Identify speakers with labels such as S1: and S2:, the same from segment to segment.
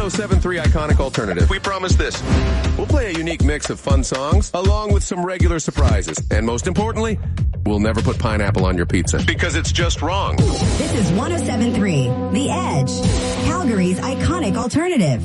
S1: 107.3 Iconic Alternative. We promise this. We'll play a unique mix of fun songs, along with some regular surprises. And most importantly, we'll never put pineapple on your pizza, because it's just wrong.
S2: This is 107.3 The Edge, Calgary's Iconic Alternative.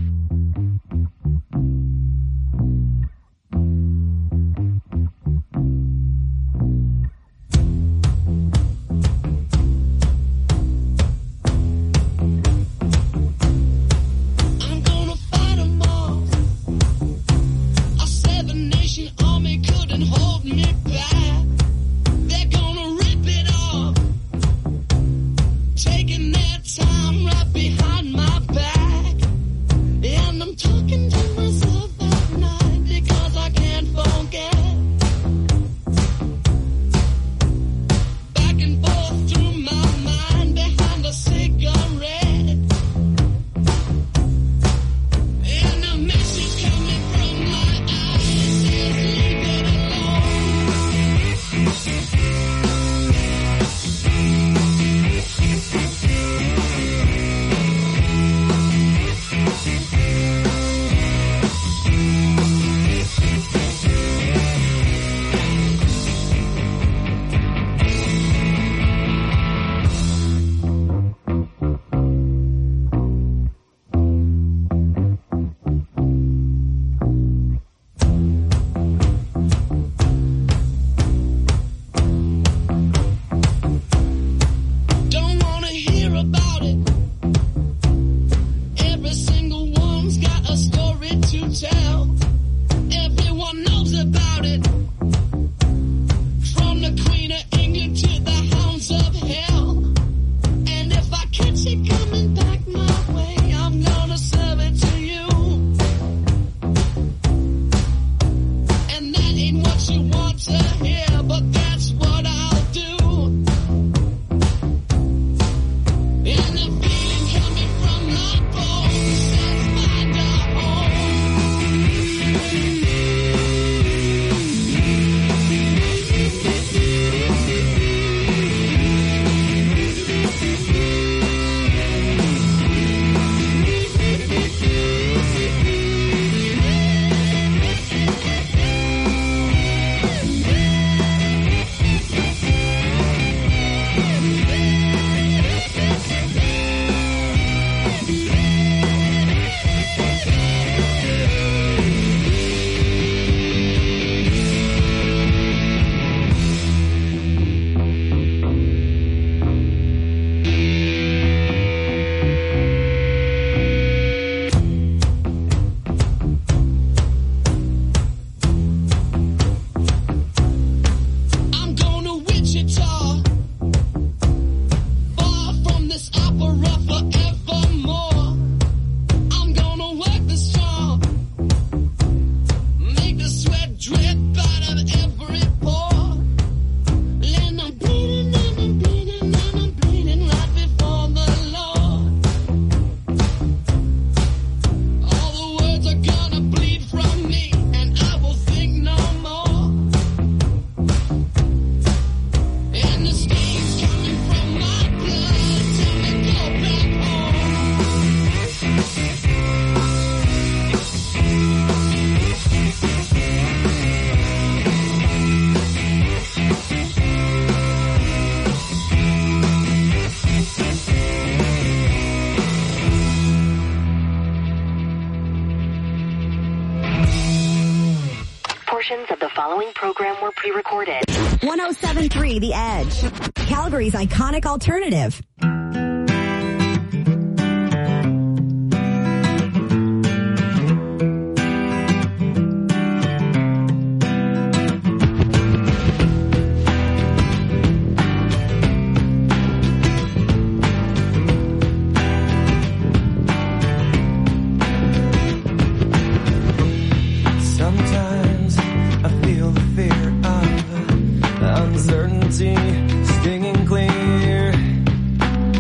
S3: Portions of the following program were pre-recorded.
S2: 107.3 The Edge, Calgary's Iconic Alternative.
S4: Stinging clear.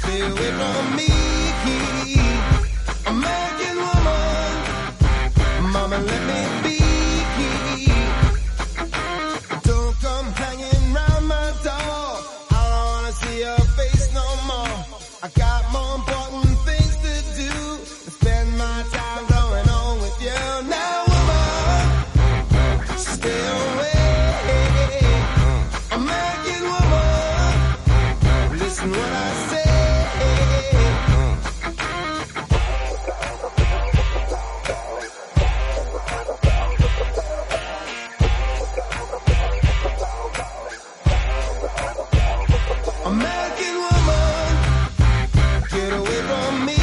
S4: stay away from me. American woman, mama, let me be. Don't come hanging round my door. I don't wanna see your face no more. I got more important things to do than spend my time going on with you. Now, woman, stay away. American woman, listen what I say. American woman, get away from me.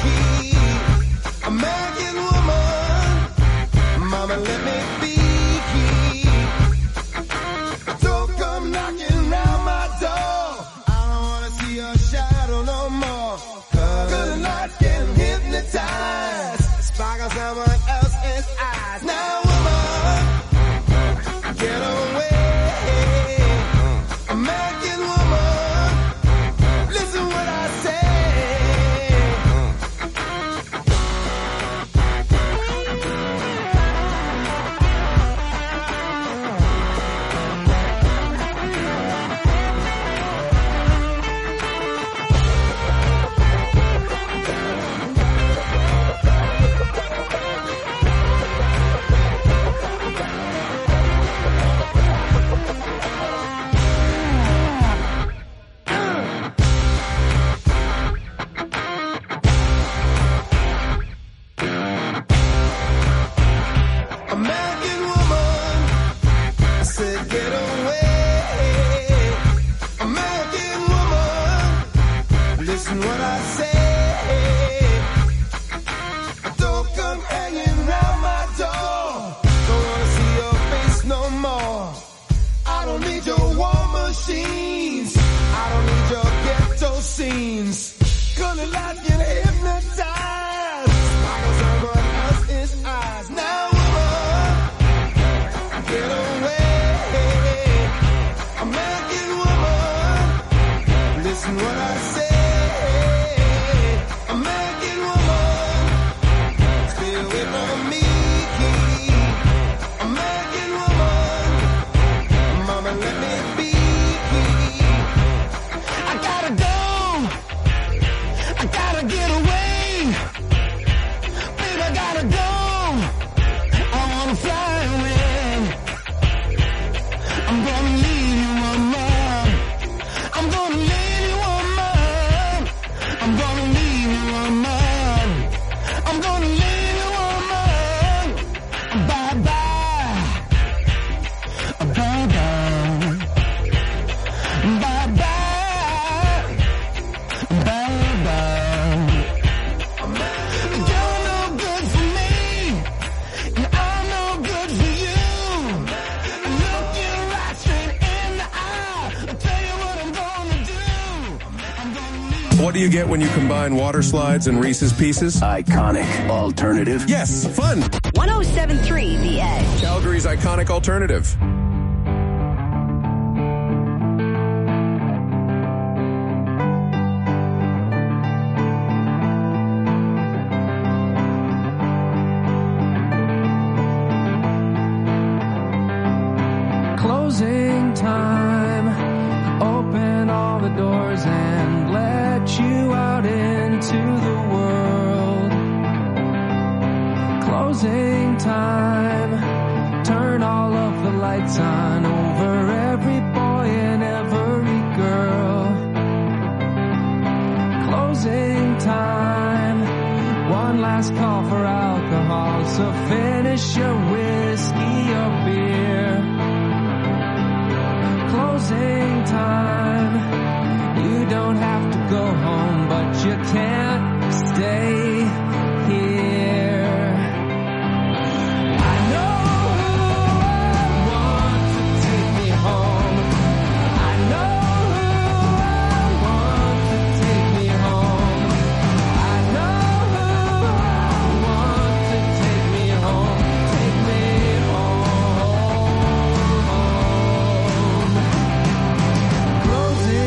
S4: American woman, mama, let me be. Don't come knocking round my door. I don't wanna see your shadow no more. Good lights can hypnotize, sparkle someone else's eyes. Now, woman, get away. American woman, listen what I say. American woman, I said get away. American woman, listen what I say. Don't come hanging round my door. Don't wanna see your face no more. I don't need your war machines. I don't need your ghetto scenes. Colored lights can hypnotize. Sparkle someone else's eyes. Now, get away. American woman, listen what I say. American woman, stay away from me. American woman, mama, let me be. I gotta go. I gotta get away. Baby, I gotta go. I wanna fly away. I'm gonna leave you, woman. I'm gonna leave you, woman. I'm gonna leave you, woman. I'm gonna leave you, woman. Bye-bye. Bye-bye. Bye-bye. Bye-bye. You're no good for me, and I'm no good for you. Look you right straight in the eye. I'll tell you what I'm gonna do. I'm gonna leave.
S1: What do you get when you combine water slides and Reese's Pieces?
S5: Iconic alternative.
S1: Yes, fun.
S2: 107.3 The Edge.
S1: Calgary's iconic alternative.
S6: Closing time. Open all the doors and let you out into the world. Closing time. Turn all of the lights on over every boy and every girl. Closing time. One last call for alcohol, so finish your whiskey or beer. Closing time. You don't have to go home, but you can't stay here. I know who I want to take me home. I know who I want to take me home. I know who I want to take me home. Take me home. Closing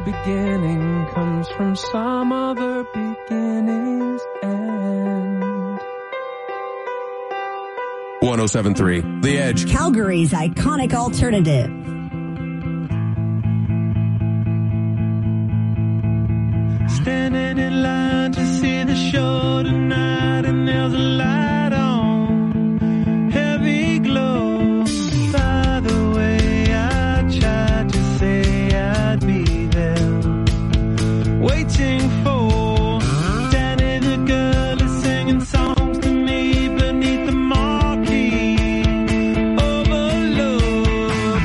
S6: beginning comes from some other beginning's end.
S1: 107.3 The Edge.
S2: Calgary's iconic alternative.
S6: Standing in line to see the show tonight, and there's a light on, heavy glow. By the way, I tried to say I'd be there, waiting for Danny the girl is singing songs to me beneath the marquee. Overload.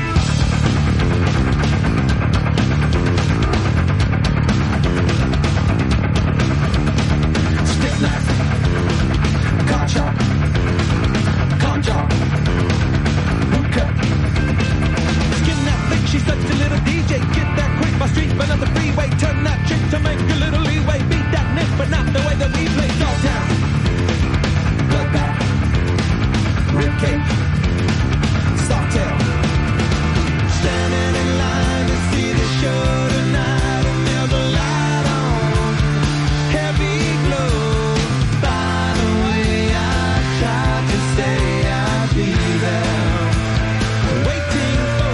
S6: Stick knife, car chop, con job, hookah. Skin that flick, she's such a little DJ. Get that quick, my street, but on the freeway. Turn that chick to make a little leeway. Beat that nick, but not the way that we play. Dog town, bloodbath, ribcage, softail. Standing in line to see the show tonight, and there's a light on, heavy glow. By the way, I tried to say I'd be there, waiting for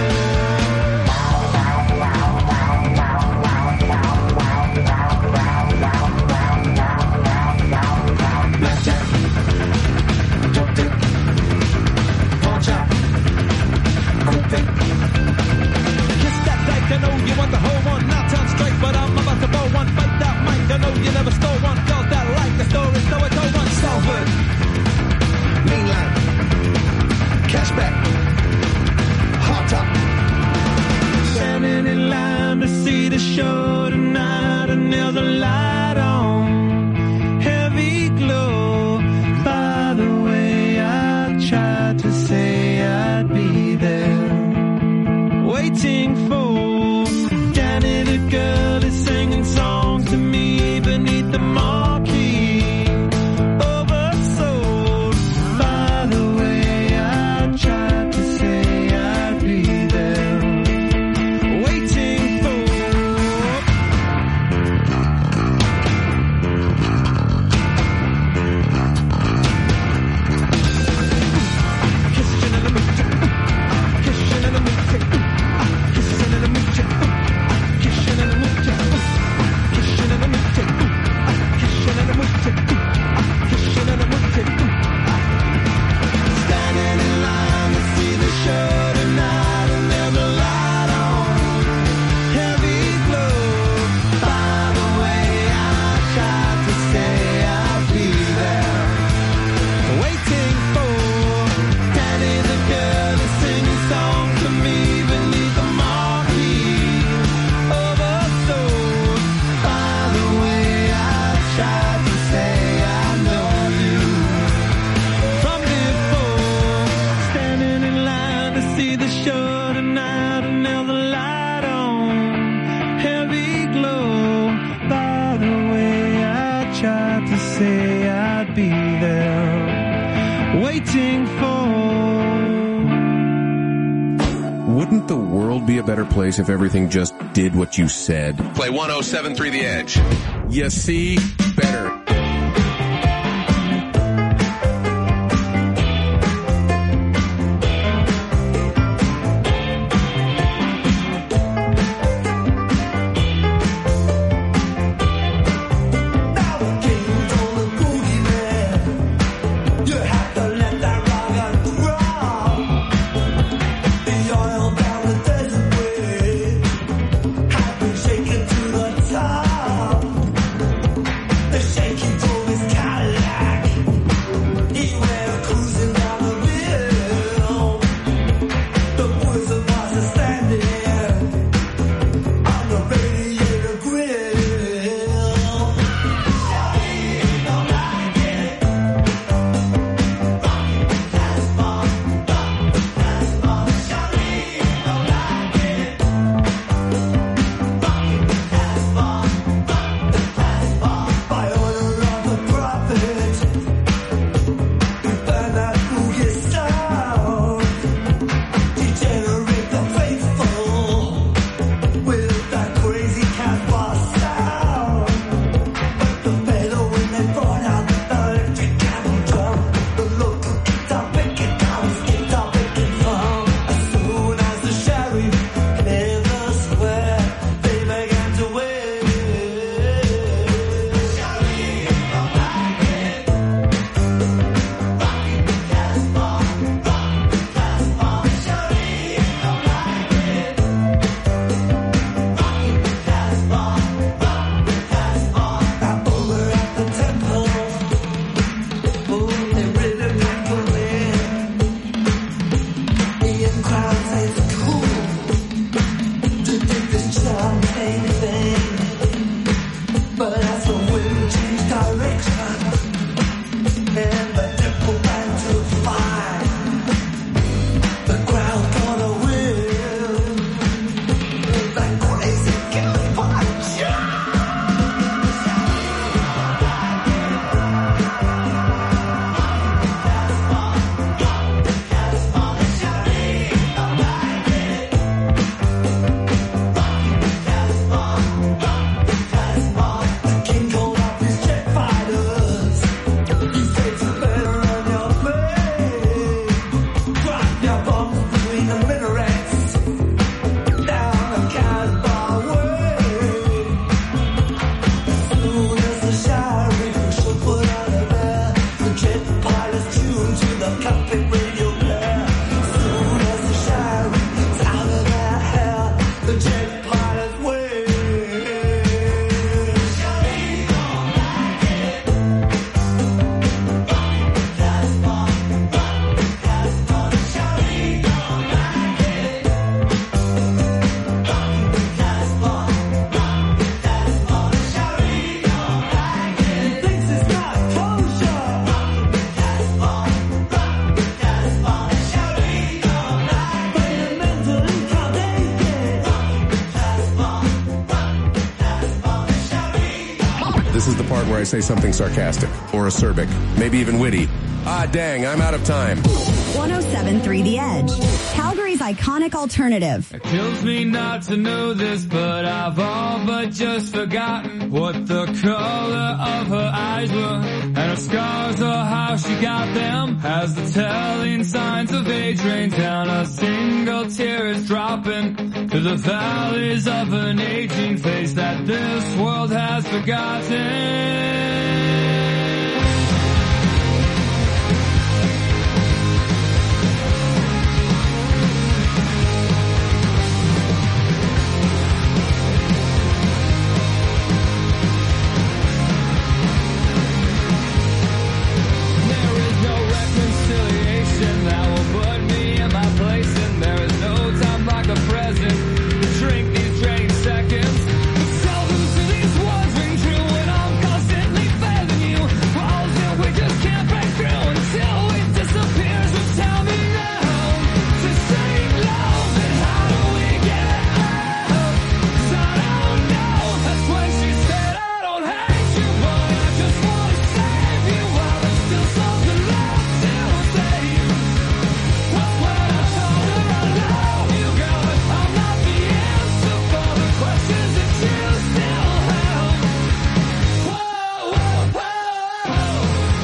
S6: blackjack, dope dick, pawn chop, quick pick. Kiss that dyke, I know you want the whole one. Not time strike, but I'm about to blow one. Fight that mic, I know you never stole one. Girls that like the story, so I told one. Salford, mainline, cashback, hot top. Standing in line to see the show tonight, and there's a light on, heavy glow. By the way, I tried to say I'd be there, waiting for Danny the girl is singing songs to me beneath the marquee. Oversold. By the way, I tried to say I'd be there, waiting for kissing in the mood, kissing in the mood, kissing in the mood, kissing in the mood, kissing in the mood, kissing in the mood, kissing in the mood. Standing in line to see the show tonight, and there's a light on, heavy glow. By the way, I tried to say I'd be there, waiting for Danny the girl to sing a song to me beneath the marquee. Oversold. By the way, I tried to say I know you from before. Standing in line to see the show tonight, and there's a light on, heavy glow. By the way, I tried to say I'd be there, waiting for.
S1: Wouldn't the world be a better place if everything just did what you said? Play 107.3 The Edge. You see better.
S4: Shaking
S1: This is the part where I say something sarcastic or acerbic, maybe even witty. Ah, dang, I'm out of time.
S2: 107.3 The Edge, Calgary's iconic alternative.
S6: It kills me not to know this, but I've all but just forgotten what the color of her eyes were, and her scars or how she got them. As the telling signs of age rain down, a single tear is dropping to the valleys of an aging face that this world has forgotten. That will put me in my place, and there is no time like the present to shrink these draining seconds. But seldom do these words ring true when I'm constantly failing you. Walls that we just can't break through until it disappears. So tell me now, to save love, and how do we get it out? 'Cause I don't know. That's when she said, I don't hate you, but I just want to save you while there's still something left to say. That's when I told her I love you, girl, but I'm not the answer for the questions that you still have. Whoa, whoa, whoa.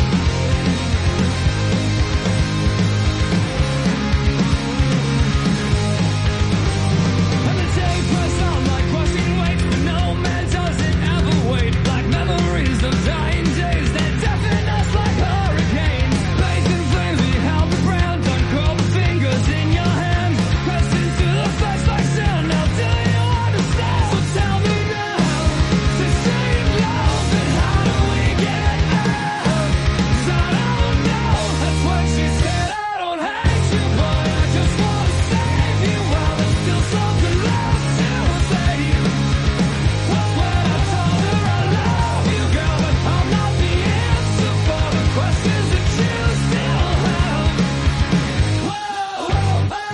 S6: And the day pressed on like crushing weight, but no man doesn't ever wait. Like memories of dying days that deafen us like hurricanes. Blazing flames, we held the brand, uncurled the fingers in your hand. Pressed into the face like sand, now do you understand? So tell me now, to save love, and how do we get it out? 'Cause I don't know. That's when she said, I don't hate you, but I just want to save you while there's still something left to say. That's when I told her I love you, girl, but I'm not the answer for the questions that you still have. Whoa, whoa, whoa.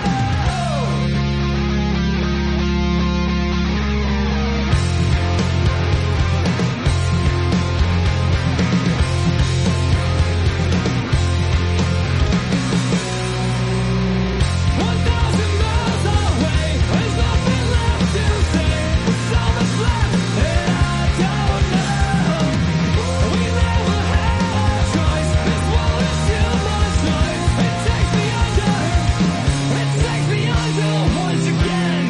S6: One 1,000 miles away, there's nothing left to say. There's so much left, and I don't know. We never had a choice. This world is too much noise. It takes me under. It takes me under once again.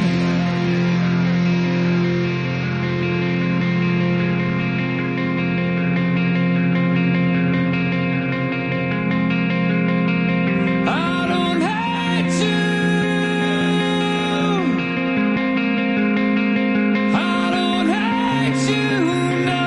S6: I don't hate you. I don't hate you, no.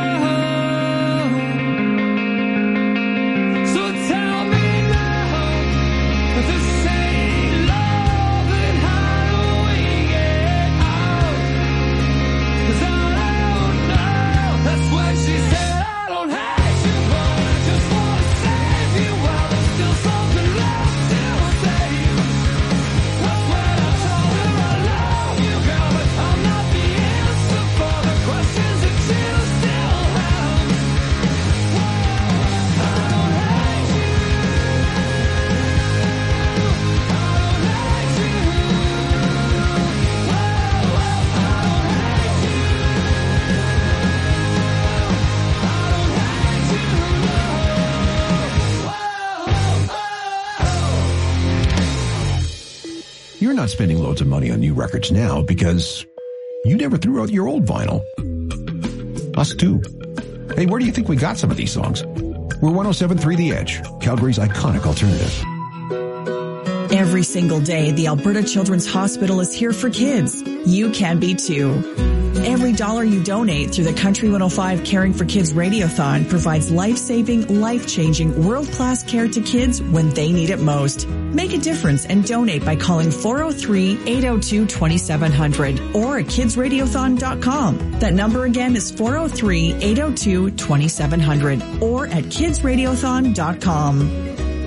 S6: So tell me now, to save love, and how do we get out? 'Cause I don't know. That's when she said, I don't hate you, but I just want to save you while there's still something left to say. That's when I told her I love you, girl, but I'm not the answer for the questions that you still have. I don't hate you. I don't hate you. Whoa, whoa, I don't hate you. I don't hate you, no. Whoa, whoa.
S7: You're not spending loads of money on new records now because you never threw out your old vinyl. Us too. Hey, where do you think we got some of these songs? We're 107.3 The Edge, Calgary's iconic alternative.
S8: Every single day, the Alberta Children's Hospital is here for kids. You can be too. Every dollar you donate through the Country 105 Caring for Kids Radiothon provides life-saving, life-changing, world-class care to kids when they need it most. Make a difference and donate by calling 403-802-2700 or at kidsradiothon.com. That number again is 403-802-2700 or at kidsradiothon.com.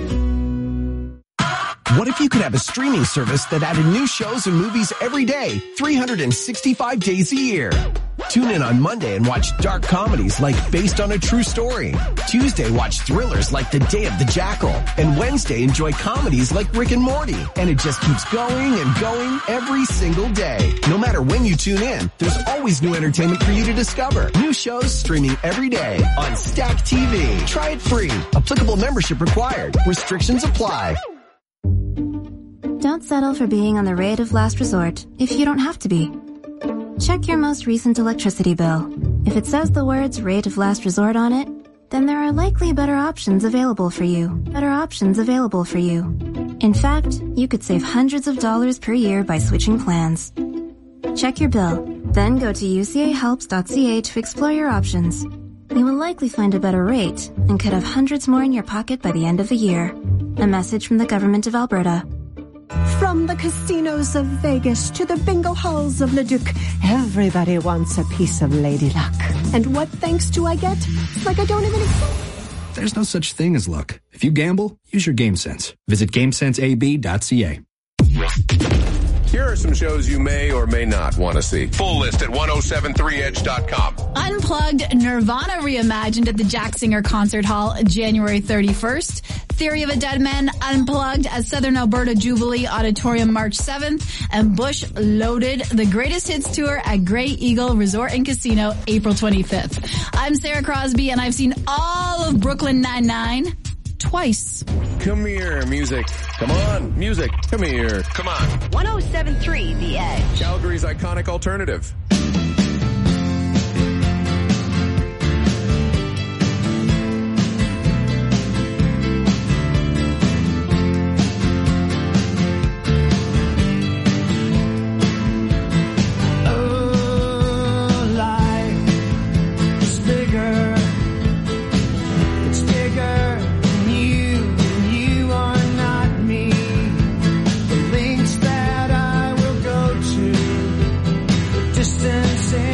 S9: What if you could have a streaming service that added new shows and movies every day, 365 days a year? Tune in on Monday and watch dark comedies like Based on a True Story. Tuesday, watch thrillers like The Day of the Jackal. And Wednesday, enjoy comedies like Rick and Morty. And it just keeps going and going every single day. No matter when you tune in, there's always new entertainment for you to discover. New shows streaming every day on Stack TV. Try it free. Applicable membership required. Restrictions apply.
S10: Don't settle for being on the rate of last resort if you don't have to be. Check your most recent electricity bill. If it says the words rate of last resort on it, then there are likely better options available for you. In fact, you could save hundreds of dollars per year by switching plans. Check your bill, then go to ucahelps.ca to explore your options. You will likely find a better rate and could have hundreds more in your pocket by the end of the year. A message from the Government of Alberta.
S11: From the casinos of Vegas to the bingo halls of Leduc, everybody wants a piece of Lady Luck. And what thanks do I get? It's like I don't even exist.
S12: There's no such thing as luck. If you gamble, use your game sense. Visit GameSenseAB.ca.
S1: Here are some shows you may or may not want to see. Full list at 1073edge.com.
S13: Unplugged, Nirvana reimagined at the Jack Singer Concert Hall January 31st. Theory of a Dead Man Unplugged at Southern Alberta Jubilee Auditorium March 7th. And Bush Loaded, the Greatest Hits Tour at Grey Eagle Resort and Casino April 25th. I'm Sarah Crosby and I've seen all of Brooklyn Nine-Nine twice.
S1: Come here, music. Come on, music. Come here. Come on.
S2: 107.3 The Edge.
S1: Calgary's iconic alternative.
S4: Distance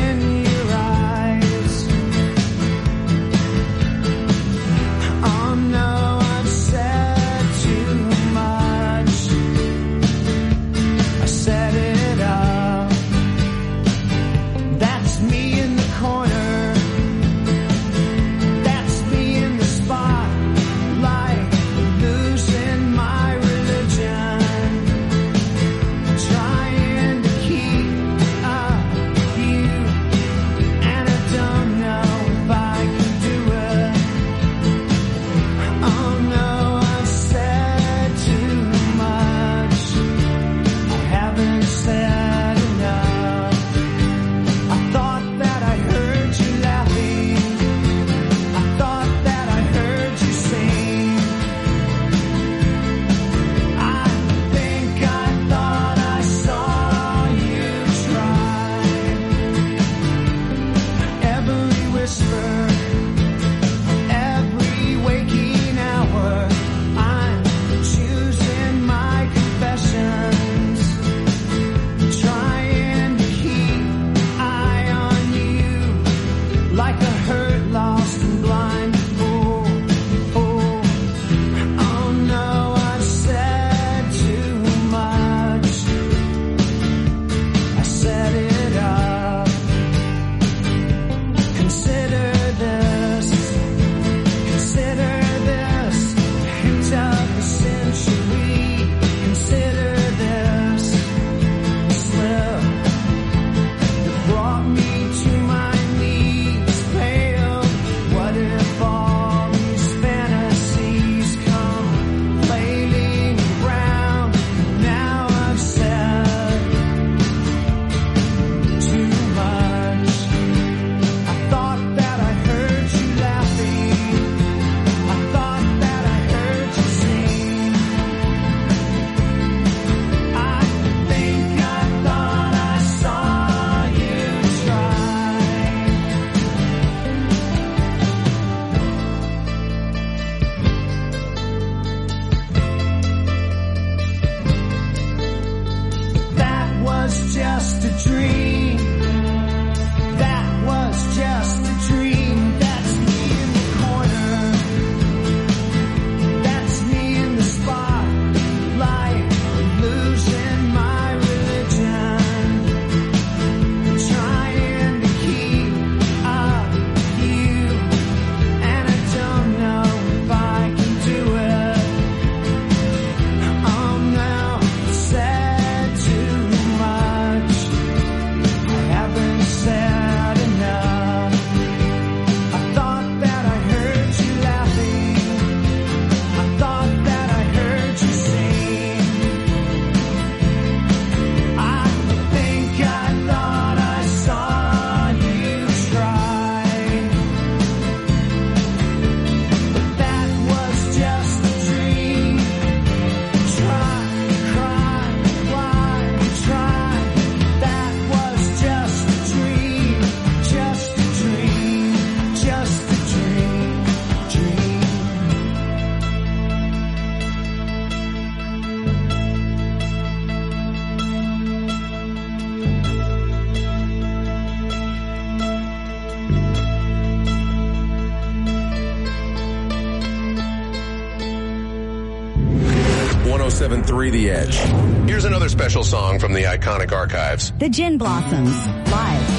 S1: 107.3 The Edge. Here's another special song from the iconic archives.
S2: The Gin Blossoms, live.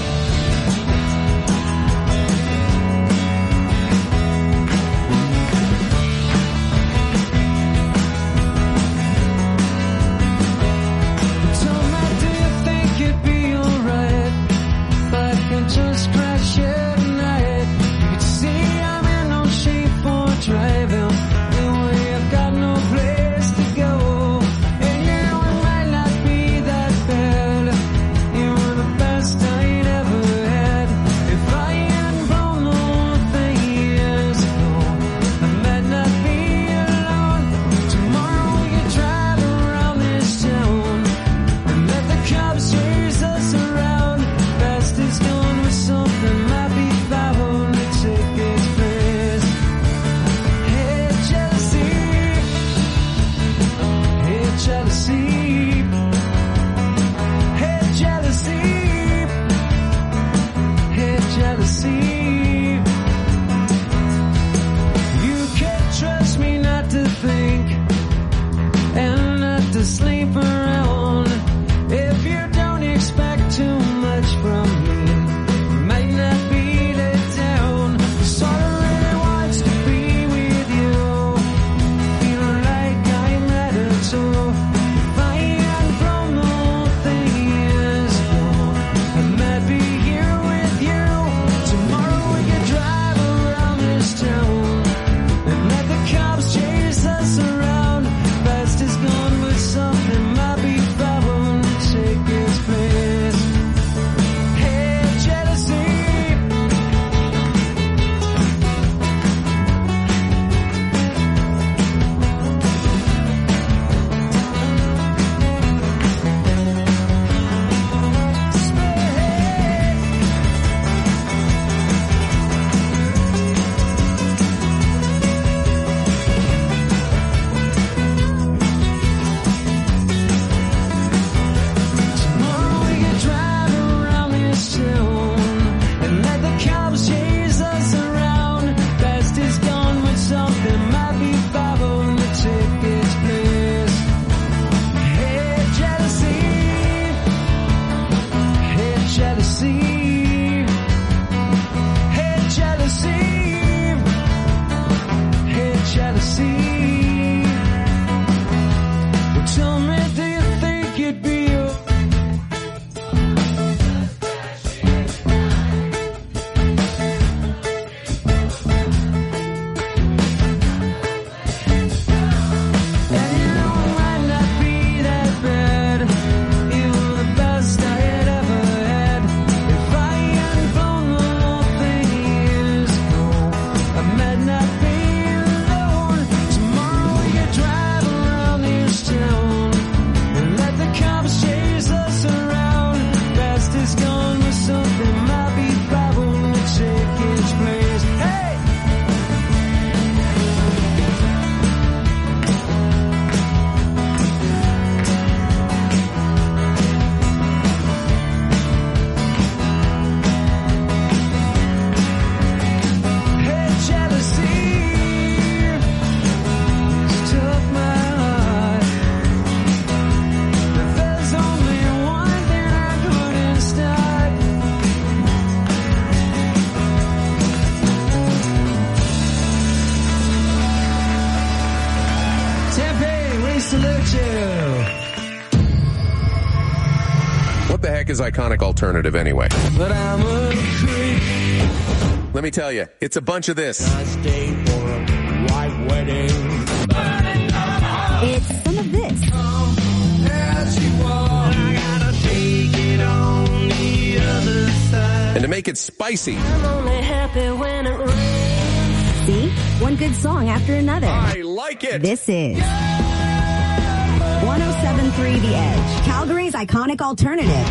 S1: Is iconic alternative anyway. But I'm a creep. Let me tell you, it's a bunch of this.
S2: It's some of this.
S1: And to make it spicy.
S2: I'm only happy when it rains. See? One good song after another.
S1: I like it.
S2: This is 107.3 The Edge, Calgary's iconic alternative.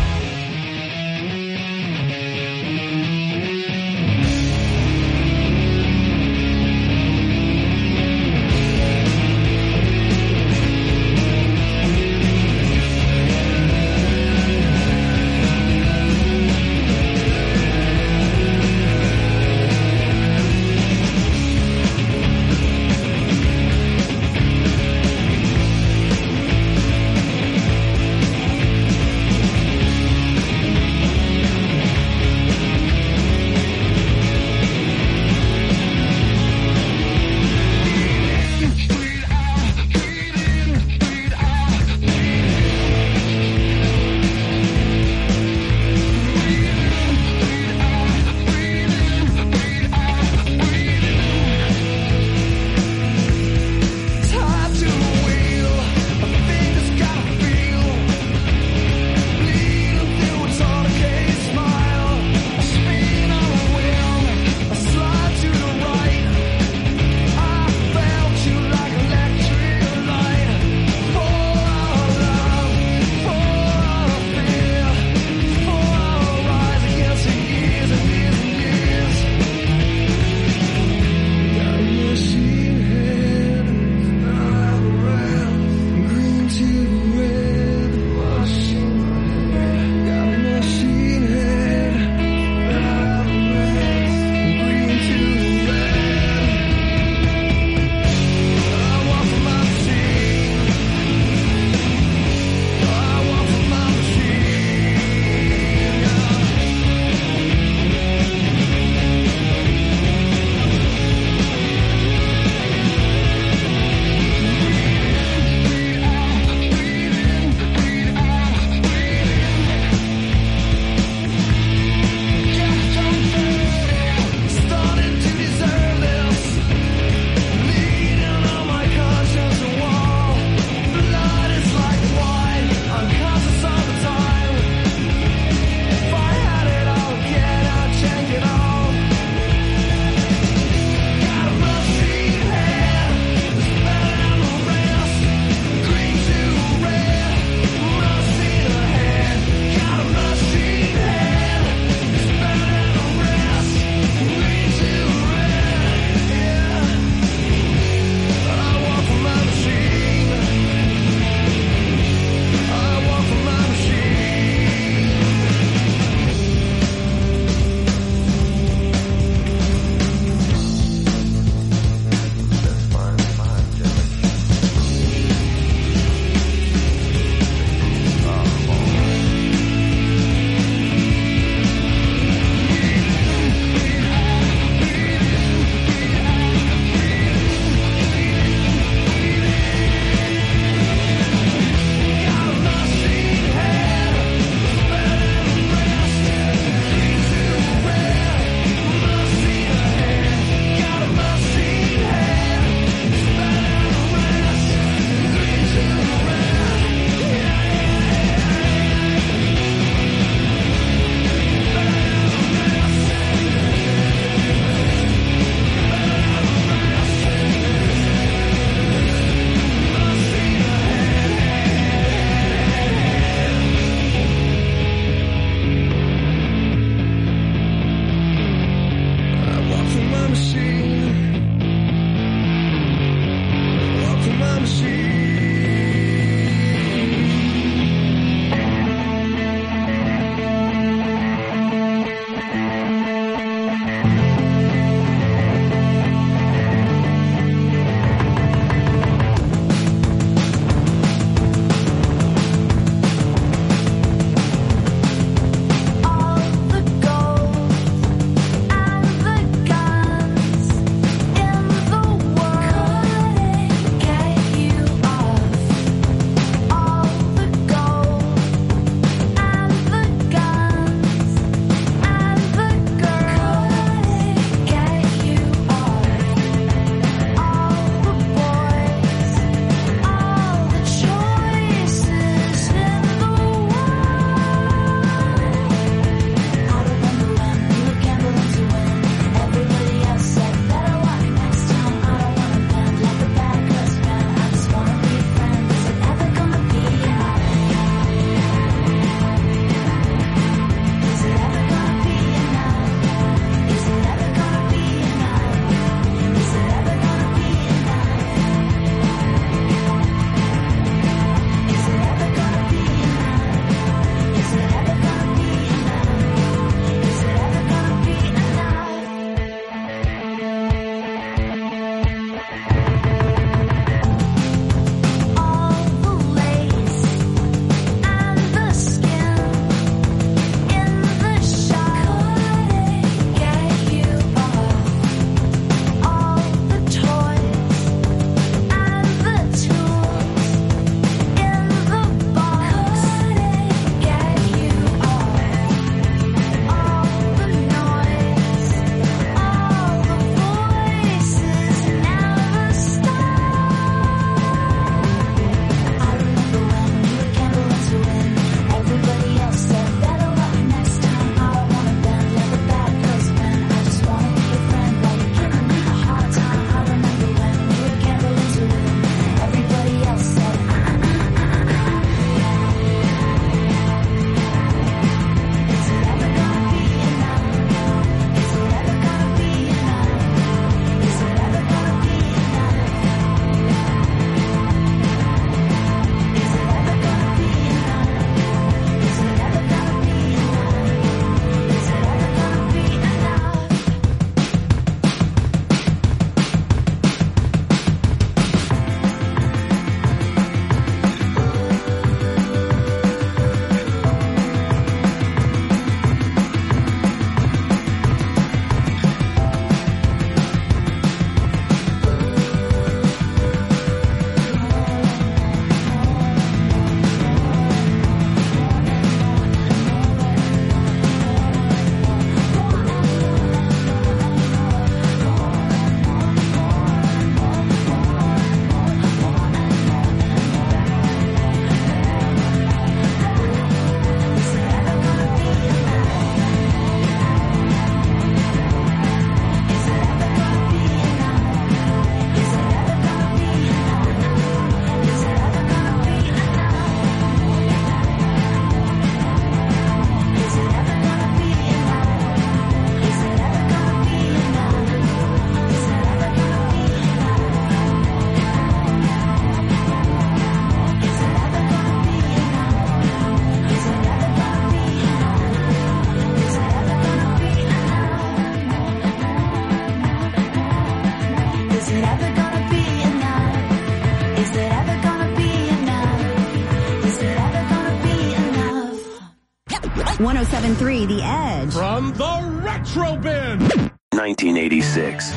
S2: 107.3 The Edge.
S14: From the Retro Bin.
S5: 1986.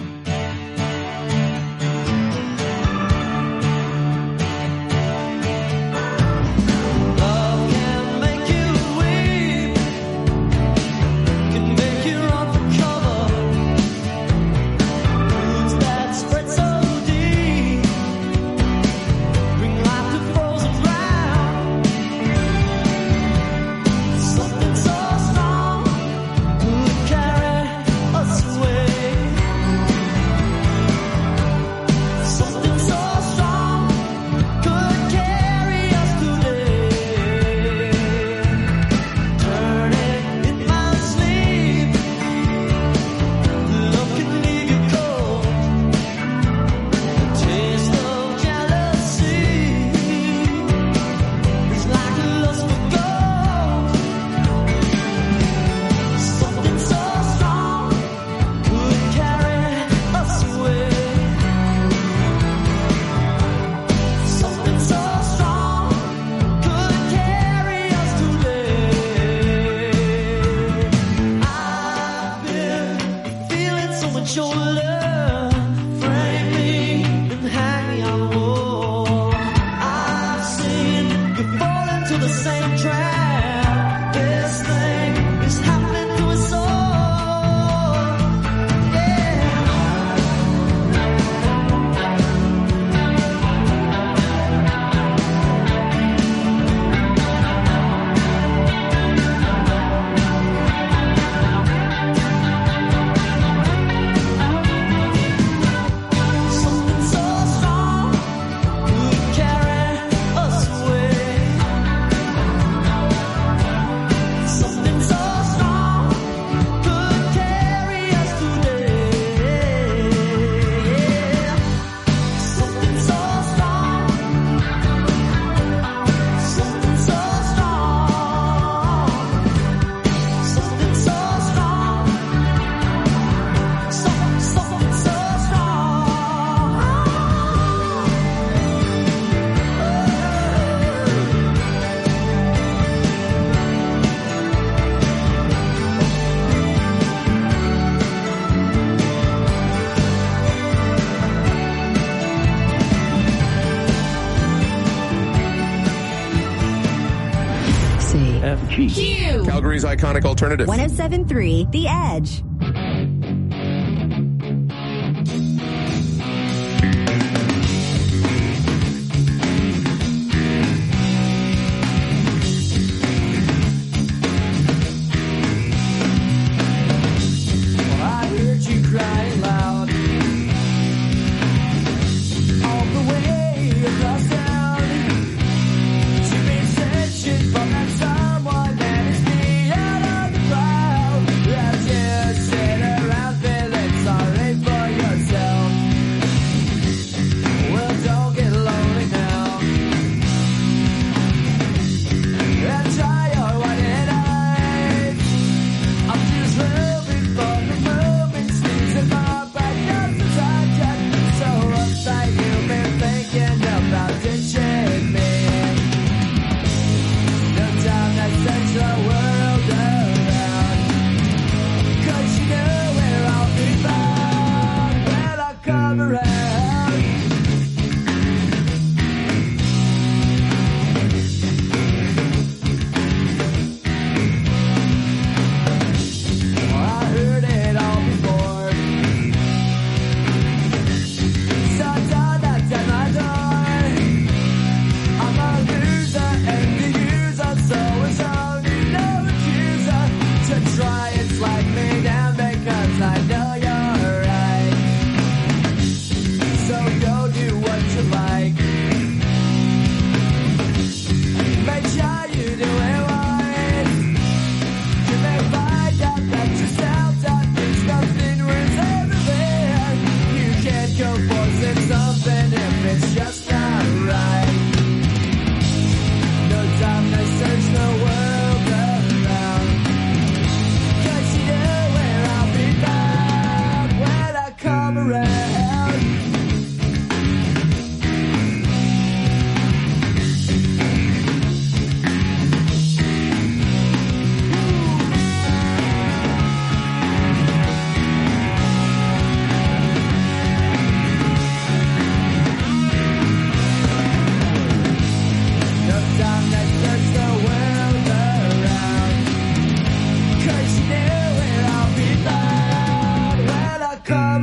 S1: Q. Calgary's iconic alternative.
S2: 107.3 The Edge.
S6: I heard you crying loud all the way across town. You've been searching for that someone that is beyond the crowd. That's just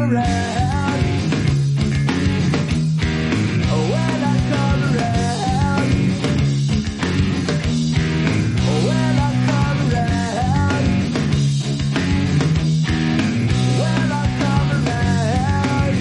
S6: around. When I come around. When I come around. When I come around.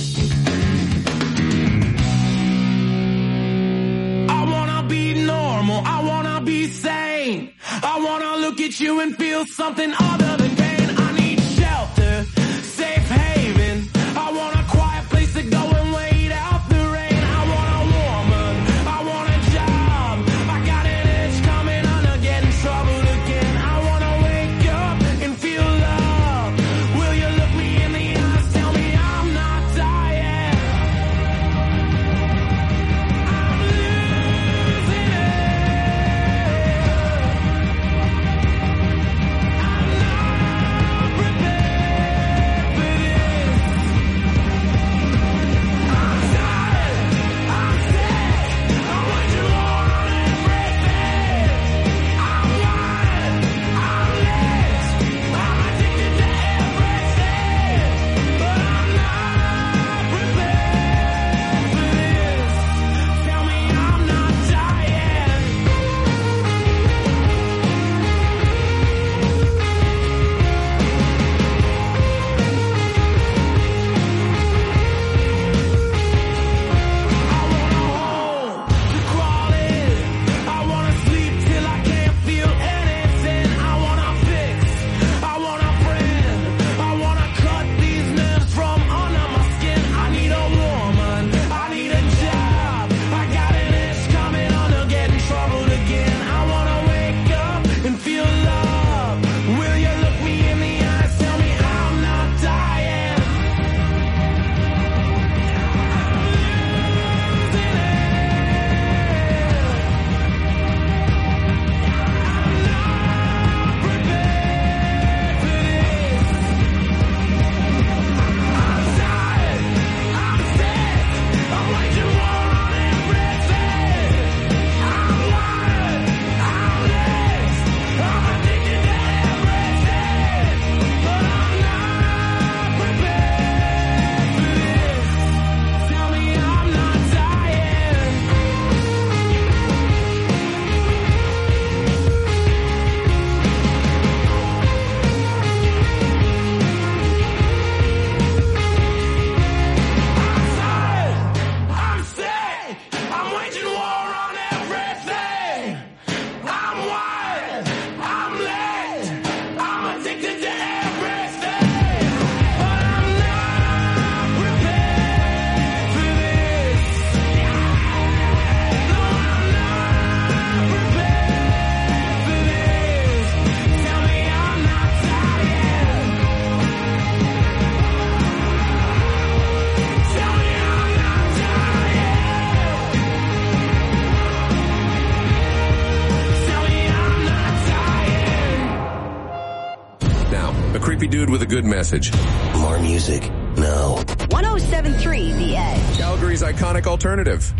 S6: I wanna be normal, I wanna be sane. I wanna look at you and feel something other than pain. I need shelter, safe haven. I want a quiet place to go and wait out the rain. I want a woman, I want a job. I got an itch coming on to get in trouble again. I wanna wake up and feel love. Will you look me in the eyes, tell me I'm not dying? I'm losing it.
S1: Dude with a good message.
S5: More music now.
S2: 107.3 The Edge.
S1: Calgary's iconic alternative.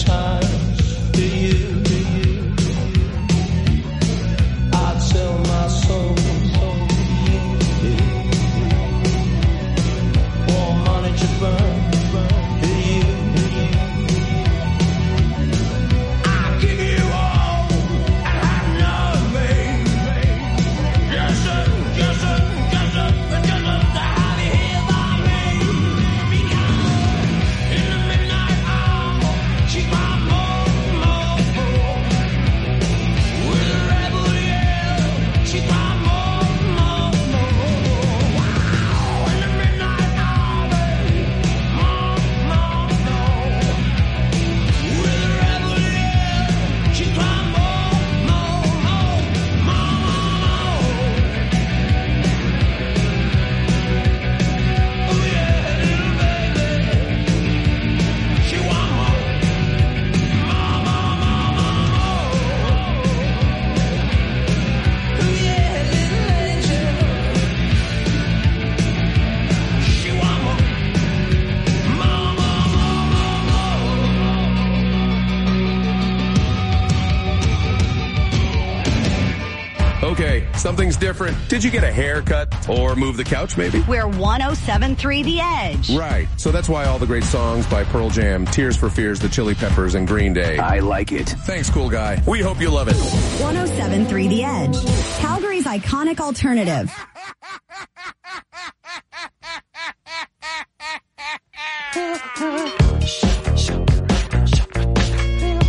S15: times to you. I'd sell my soul to you. More money to burn to you. I give you all and have nothing. Yes, sir, yes, sir, yes, sir, yes, sir, to have you here by me. Because in the midnight hour, she's my more. With a rebel yell, she's my more. Wow, in the midnight hour, more. With a rebel yell, she's my more. Oh yeah, little baby, she want more. Oh yeah, little angel, she want more.
S1: Okay, something's different. Did you get a haircut or move the couch maybe?
S2: We're 107.3 The Edge.
S1: Right. So that's why all the great songs by Pearl Jam, Tears for Fears, The Chili Peppers, and Green Day.
S12: I like it.
S1: Thanks, cool guy. We hope you love it.
S2: 107.3 The Edge. Calgary's iconic alternative.